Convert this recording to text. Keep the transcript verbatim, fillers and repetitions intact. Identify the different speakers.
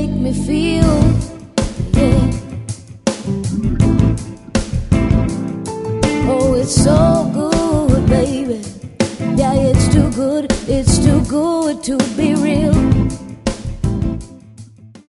Speaker 1: make me feel, yeah. Oh, it's so good, baby. Yeah, it's too good, it's too good to be real.